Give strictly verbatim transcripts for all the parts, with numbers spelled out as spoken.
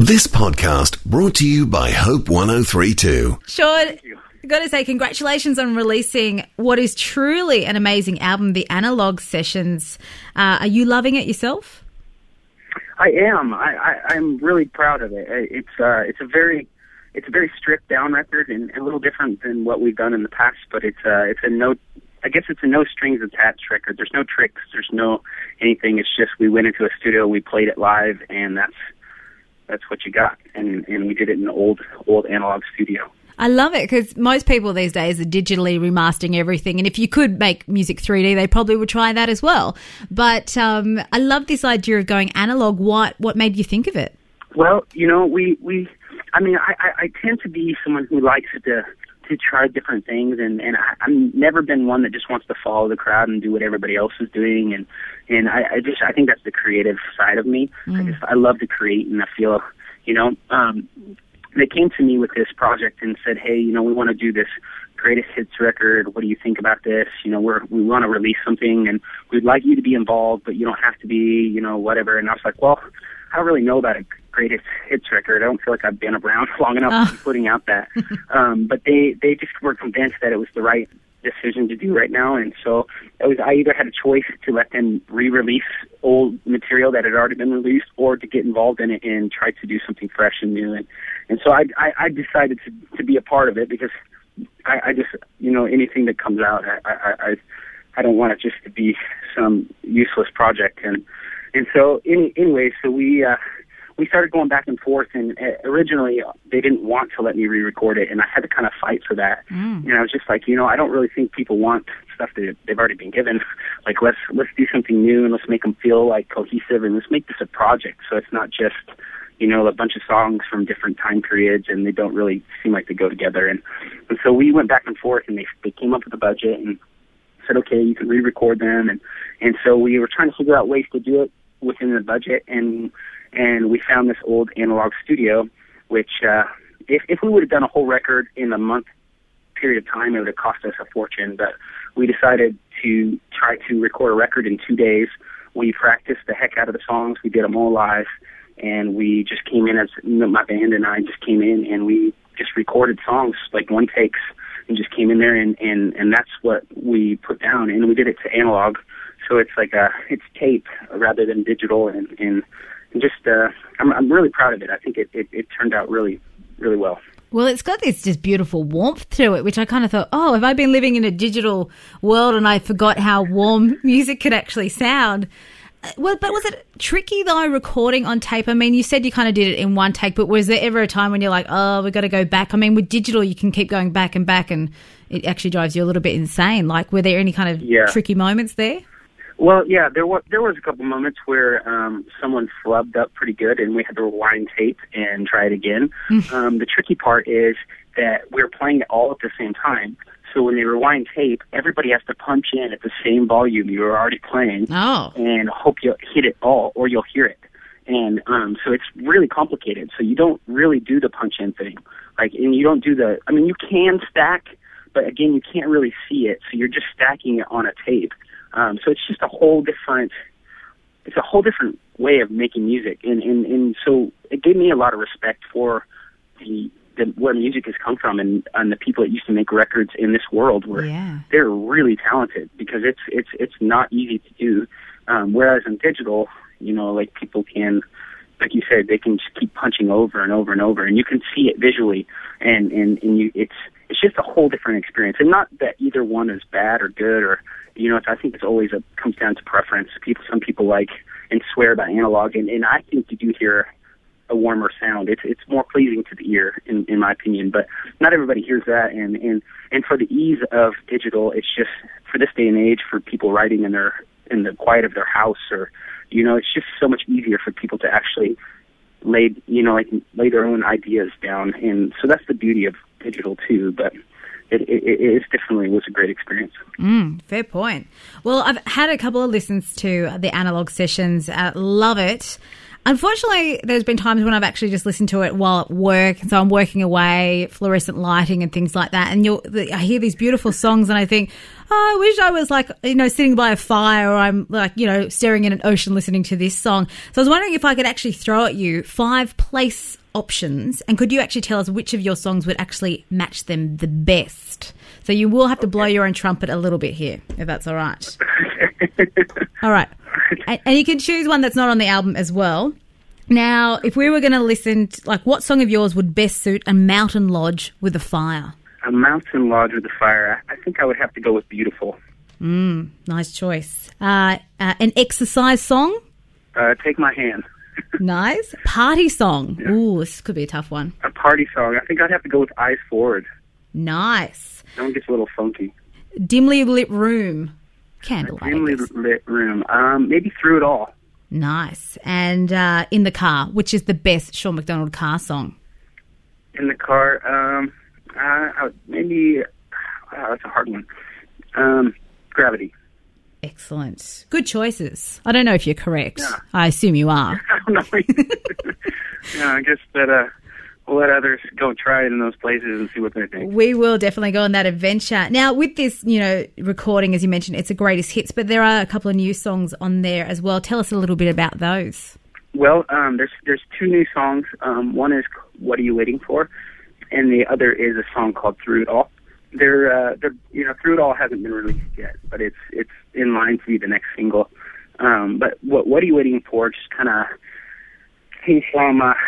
This podcast brought to you by Hope one oh three point two. Sean, I've got to say congratulations on releasing what is truly an amazing album, The Analog Sessions. Uh, are you loving it yourself? I am. I, I, I'm really proud of it. It's uh, it's a very it's a very stripped down record and a little different than what we've done in the past. But it's uh, it's a no. I guess it's a no strings attached record. There's no tricks. There's no anything. It's just we went into a studio, we played it live, and that's that's what you got. And and we did it in an old old analog studio. I love it because most people these days are digitally remastering everything. And if you could make music three D, they probably would try that as well. But um, I love this idea of going analog. What what made you think of it? Well, you know, we, we I mean, I, I, I tend to be someone who likes to to try different things. And, and I, I've never been one that just wants to follow the crowd and do what everybody else is doing. And, and I, I just I think that's the creative side of me. Mm. I just I love to create, and I feel, you know, um, they came to me with this project and said, hey, you know, we want to do this greatest hits record. What do you think about this? You know, we're, we want to release something, and we'd like you to be involved, but you don't have to be, you know, whatever. And I was like, well, I don't really know about a greatest hits record. I don't feel like I've been around long enough oh. to be putting out that. um, but they, they just were convinced that it was the right decision to do right now. And so it was, I either had a choice to let them re-release old material that had already been released, or to get involved in it and try to do something fresh and new. And, and so I, I, I decided to, to be a part of it, because I, I just, you know, anything that comes out, I, I, I, I don't want it just to be some useless project. And, and so any, anyway, so we, uh, we started going back and forth, and uh, originally they didn't want to let me re-record it, and I had to kind of fight for that. Mm. And I was just like, you know, I don't really think people want stuff that they've already been given. Like, let's let's do something new, and let's make them feel like cohesive, and let's make this a project, so it's not just, you know, a bunch of songs from different time periods, and they don't really seem like they go together. And, and so we went back and forth, and they they came up with a budget and said, okay, you can re-record them, and and so we were trying to figure out ways to do it within the budget, and and we found this old analog studio, which uh, if, if we would have done a whole record in a month period of time, it would have cost us a fortune. But we decided to try to record a record in two days. We practiced the heck out of the songs. We did them all live, and we just came in as my band and I just came in, and we just recorded songs, like one takes, and just came in there, and, and, and that's what we put down. And we did it to analog, so it's like a it's tape rather than digital, and, and And just, uh, I'm, I'm really proud of it. I think it, it, it turned out really, really well. Well, it's got this just beautiful warmth to it, which I kind of thought, oh, have I been living in a digital world and I forgot how warm music could actually sound? Well, but was it tricky, though, recording on tape? I mean, you said you kind of did it in one take, but was there ever a time when you're like, oh, we've got to go back? I mean, with digital, you can keep going back and back, and it actually drives you a little bit insane. Like, were there any kind of yeah. tricky moments there? Well, yeah, there was there was a couple moments where um, someone flubbed up pretty good, and we had to rewind tape and try it again. um, the tricky part is that we're playing it all at the same time. So when they rewind tape, everybody has to punch in at the same volume you were already playing, oh. and hope you'll hit it all, or you'll hear it. And um, so it's really complicated. So you don't really do the punch in thing, like, and you don't do the. I mean, you can stack, but again, you can't really see it. So you're just stacking it on a tape. Um, so it's just a whole different, it's a whole different way of making music. And, and, and so it gave me a lot of respect for the, the where music has come from, and, and the people that used to make records in this world, where yeah. they're really talented, because it's, it's, it's not easy to do. Um, whereas in digital, you know, like people can, like you said, they can just keep punching over and over and over, and you can see it visually, and, and, and you, it's, it's just a whole different experience. And not that either one is bad or good, or, you know, it's, I think it's always a, comes down to preference. People, some people like and swear by analog, and, and I think you do hear a warmer sound. It's it's more pleasing to the ear, in, in my opinion. But not everybody hears that, and, and, and for the ease of digital, it's just, for this day and age, for people writing in their in the quiet of their house, or, you know, it's just so much easier for people to actually lay, you know, like lay their own ideas down. And so that's the beauty of digital too. But It, it, it definitely was a great experience. Mm, fair point. Well, I've had a couple of listens to the Analog Sessions. Uh, love it. Unfortunately, there's been times when I've actually just listened to it while at work. So I'm working away, fluorescent lighting and things like that. And you'll, I hear these beautiful songs and I think, oh, I wish I was like, you know, sitting by a fire, or I'm like, you know, staring at an ocean listening to this song. So I was wondering if I could actually throw at you five place options, and could you actually tell us which of your songs would actually match them the best? So you will have to blow your own trumpet a little bit here, if that's all right. All right. And, and you can choose one that's not on the album as well. Now, if we were going to listen, to, like, what song of yours would best suit a mountain lodge with a fire? A mountain lodge with a fire. I think I would have to go with Beautiful. Mm, nice choice. Uh, uh, an exercise song? Uh, Take My Hand. Nice. Party song. Yeah. Ooh, this could be a tough one. A party song. I think I'd have to go with Eyes Forward. Nice. That one gets a little funky. Dimly lit room. Candlelight. Dimly lit room. Um, maybe Through It All. Nice. And uh, In the Car, which is the best Sean McDonald car song? In the car, um, uh, maybe, wow, that's a hard one. Um, Gravity. Excellent. Good choices. I don't know if you're correct. Yeah. I assume you are. I don't know. Yeah, I guess that uh, we'll let others go try it in those places and see what they think. We will definitely go on that adventure. Now, with this, you know, recording, as you mentioned, it's a greatest hits, but there are a couple of new songs on there as well. Tell us a little bit about those. Well, um, there's there's two new songs. Um, one is What Are You Waiting For? And the other is a song called Through It All. They're, uh, they're, you know, Through It All hasn't been released yet, but it's it's in line to be the next single. Um, but what What Are You Waiting For? Just kind of came from. Uh,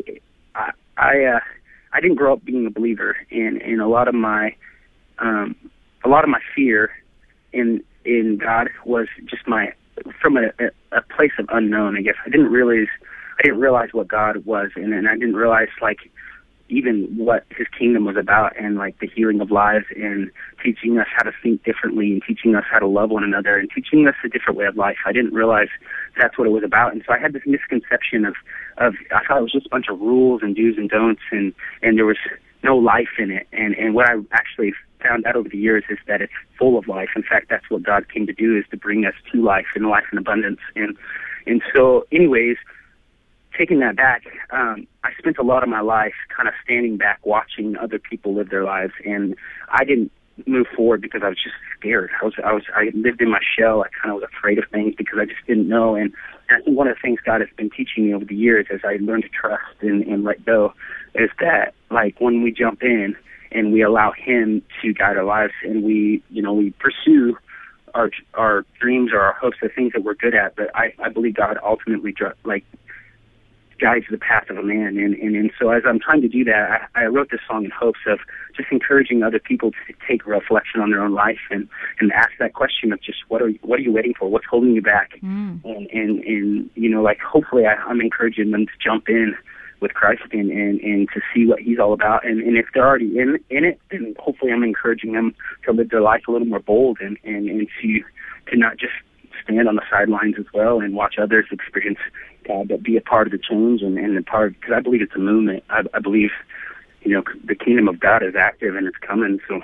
I I, uh, I didn't grow up being a believer, and, and a lot of my um, a lot of my fear in in God was just my from a, a, a place of unknown. I guess I didn't realize I didn't realize what God was, and, and I didn't realize like. even what his kingdom was about, and like the healing of lives and teaching us how to think differently and teaching us how to love one another and teaching us a different way of life. I didn't realize that's what it was about. And so I had this misconception of, of I thought it was just a bunch of rules and do's and don'ts, and, and there was no life in it. And, and what I actually found out over the years is that it's full of life. In fact, that's what God came to do, is to bring us to life and life in abundance. And, and so anyways, taking that back, um, I spent a lot of my life kind of standing back watching other people live their lives, and I didn't move forward because I was just scared. I was, I was, I lived in my shell. I kind of was afraid of things because I just didn't know. And, and I think one of the things God has been teaching me over the years as I learned to trust and, and let go is that, like, when we jump in and we allow Him to guide our lives, and we, you know, we pursue our our dreams or our hopes, the things that we're good at, but I, I believe God ultimately, like, guides the path of a man. And, and, and so as I'm trying to do that, I, I wrote this song in hopes of just encouraging other people to take reflection on their own life and, and ask that question of just what are you, what are you waiting for? What's holding you back? Mm. And, and, and, you know, like, hopefully I, I'm encouraging them to jump in with Christ and, and, and to see what He's all about. And, and if they're already in, in it, then hopefully I'm encouraging them to live their life a little more bold and, and, and to, to not just stand on the sidelines as well and watch others experience God, but be a part of the change and, and the part, because I believe it's a movement. I, I believe, you know, the kingdom of God is active and it's coming. So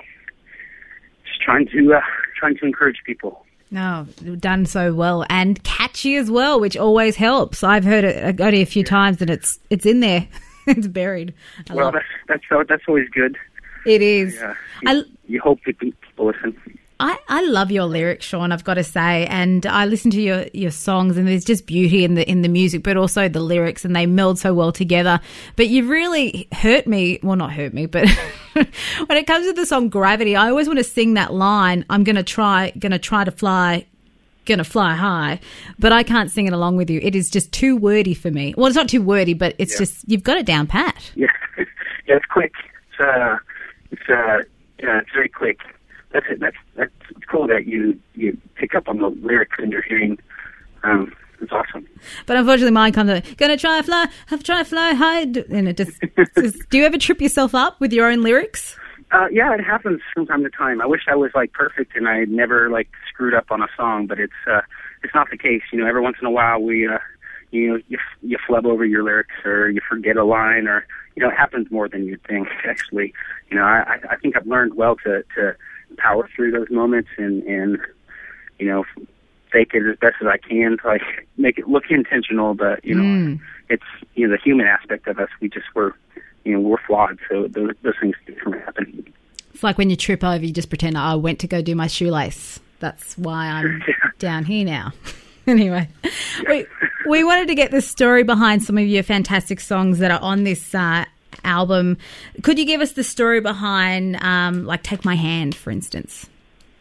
just trying to, uh, trying to encourage people. No, done so well, and catchy as well, which always helps. I've heard it only a few times and it's, it's in there. It's buried. I well, that's, that's, that's always good. It is. Yeah. You, I, you hope that people listen. I, I love your lyrics, Sean, I've got to say, and I listen to your, your songs, and there's just beauty in the in the music, but also the lyrics, and they meld so well together. But you've really hurt me, well, not hurt me, but when it comes to the song Gravity, I always want to sing that line, I'm going to try, going to try to fly, going to fly high, but I can't sing it along with you. It is just too wordy for me. Well, it's not too wordy, but it's yeah. just, you've got it down pat. Yeah, yeah, it's quick. It's, uh, it's, uh, yeah, it's very quick. That's it. That's that's cool that you you pick up on the lyrics and you're hearing. Um, it's awesome. But unfortunately, mine comes out, gonna try fly, have try fly high, and it just, just. Do you ever trip yourself up with your own lyrics? Uh, yeah, it happens from time to time. I wish I was like perfect and I never like screwed up on a song, but it's uh, it's not the case. You know, every once in a while we, uh, you know, you you flub over your lyrics or you forget a line, or you know, it happens more than you'd think. Actually, you know, I I think I've learned well to to. power through those moments and, and, you know, fake it as best as I can to like make it look intentional, but you know, mm. it's you know the human aspect of us. We just were, you know, we're flawed, so those, those things can happen. It's like when you trip over, you just pretend, oh, I went to go do my shoelace. That's why I'm yeah. down here now. Anyway, we we wanted to get the story behind some of your fantastic songs that are on this uh, album. Could you give us the story behind, um, like, Take My Hand, for instance?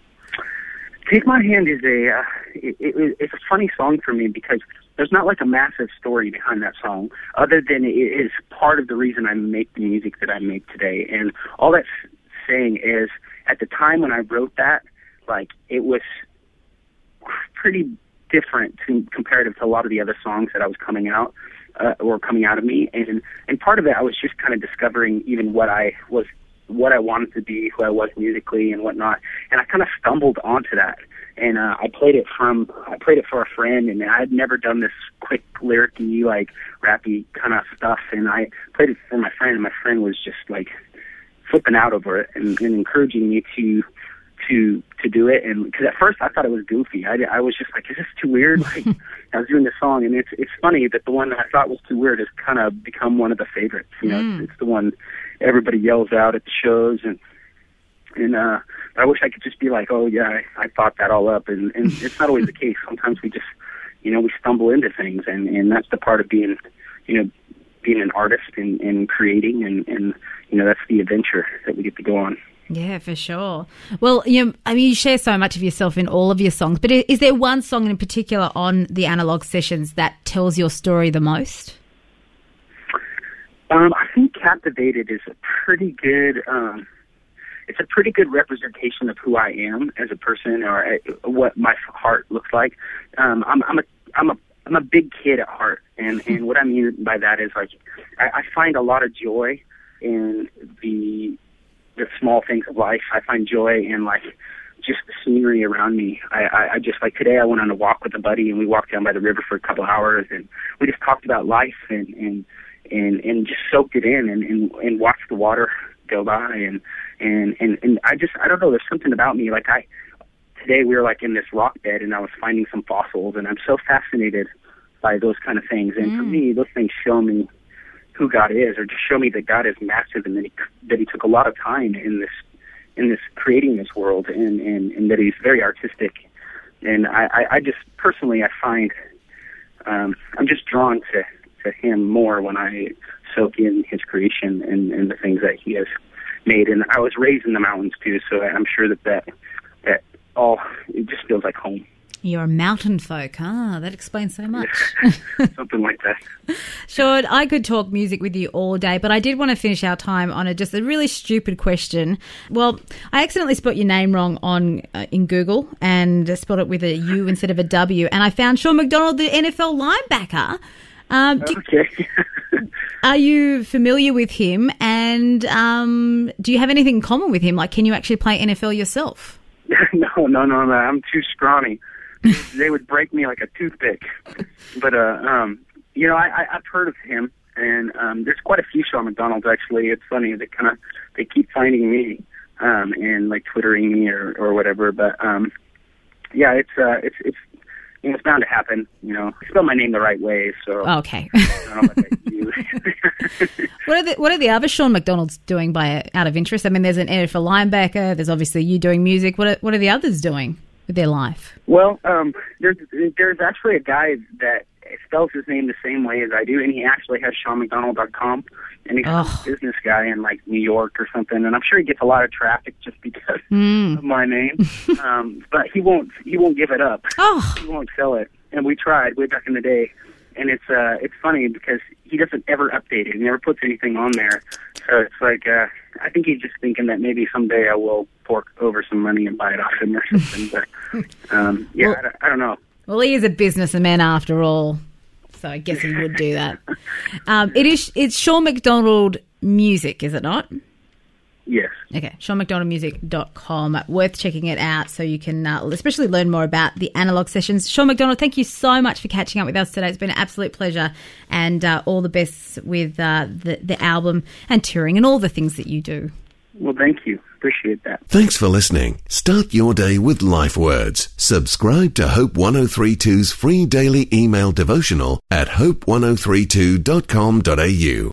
Take My Hand is a uh, it, it, it's a funny song for me because there's not like a massive story behind that song, other than it is part of the reason I make the music that I make today. And all that's saying is, at the time when I wrote that, like, it was pretty different to, comparative to a lot of the other songs that I was coming out uh, or coming out of me. And and part of it, I was just kind of discovering even what I was. what I wanted to be, who I was musically and whatnot. And I kind of stumbled onto that. And uh, I played it from, I played it for a friend, and I had never done this quick, lyric-y, like, rappy kind of stuff. And I played it for my friend, and my friend was just, like, flipping out over it and, and encouraging me to to to do it. And because at first I thought it was goofy. I, I was just like, is this too weird? Like, I was doing this song, and it's it's funny that the one that I thought was too weird has kind of become one of the favorites. You know, mm. it's, it's the one everybody yells out at the shows, and and uh, I wish I could just be like, oh yeah, I, I thought that all up, and, and it's not always the case. Sometimes we just, you know, we stumble into things, and, and that's the part of being, you know, being an artist and, and creating, and, and you know, that's the adventure that we get to go on. Yeah, for sure. Well, you know, I mean, you share so much of yourself in all of your songs, but is there one song in particular on the Analog Sessions that tells your story the most? Um, I think Captivated is a pretty good, um, it's a pretty good representation of who I am as a person, or uh, what my heart looks like. Um, I'm, I'm a, I'm a, I'm a big kid at heart, and, and what I mean by that is, like, I, I find a lot of joy in the the small things of life. I find joy in, like, just the scenery around me. I, I, I just, like, today I went on a walk with a buddy, and we walked down by the river for a couple of hours, and we just talked about life and, and, and, and just soaked it in, and, and, and watched the water go by. And, and, and, and I just, I don't know, there's something about me. Like, I, today we were, like, in this rock bed, and I was finding some fossils, and I'm so fascinated by those kind of things. And mm. for me, those things show me who God is, or just show me that God is massive, and that he, that he took a lot of time in this, in this creating this world, and, and, and that he's very artistic. And I, I, I just personally, I find, um, I'm just drawn to, to him more when I soak in his creation and, and the things that he has made. And I was raised in the mountains too, so I'm sure that that, that all, it just feels like home. You're a mountain folk, huh? That explains so much. Something like that. Sean, I could talk music with you all day, but I did want to finish our time on a, just a really stupid question. Well, I accidentally spelled your name wrong on uh, in Google and spelled it with a U instead of a W, and I found Sean McDonald, the N F L linebacker. Um, do, okay. Are you familiar with him, and um, do you have anything in common with him? Like, can you actually play N F L yourself? no, no, no, no. I'm too scrawny. They would break me like a toothpick. But, uh, um, you know, I, I, I've heard of him, and um, there's quite a few Sean McDonalds, actually. It's funny. They kind of, they keep finding me um, and, like, Twittering me or, or whatever. But, um, yeah, it's, uh, it's, it's, you know, it's bound to happen. You know, I spell my name the right way, so. Okay. I don't know about you. What are the What are the other Sean McDonalds doing by out of interest? I mean, there's an N F L linebacker. There's obviously you doing music. What are, What are the others doing with their life? Well, um, there's there's actually a guy that spells his name the same way as I do, and he actually has Sean McDonald dot com, and he's oh. a business guy in, like, New York or something, and I'm sure he gets a lot of traffic just because mm. of my name. um, but he won't he won't give it up. Oh. He won't sell it, and we tried way back in the day. And it's uh, it's funny because he doesn't ever update it. He never puts anything on there. So it's like, uh, I think he's just thinking that maybe someday I will fork over some money and buy it off him or something. But, um, yeah, well, I, don't, I don't know. Well, he is a businessman after all, so I guess he would do that. um, it is, it's Sean McDonald Music, is it not? Yes. Okay, sean mcdonald music dot com. Worth checking it out so you can uh, especially learn more about the Analog Sessions. Sean McDonald, thank you so much for catching up with us today. It's been an absolute pleasure, and uh, all the best with uh, the, the album and touring and all the things that you do. Well, thank you. Appreciate that. Thanks for listening. Start your day with Life Words. Subscribe to Hope ten thirty-two's free daily email devotional at hope ten thirty-two dot com dot a u.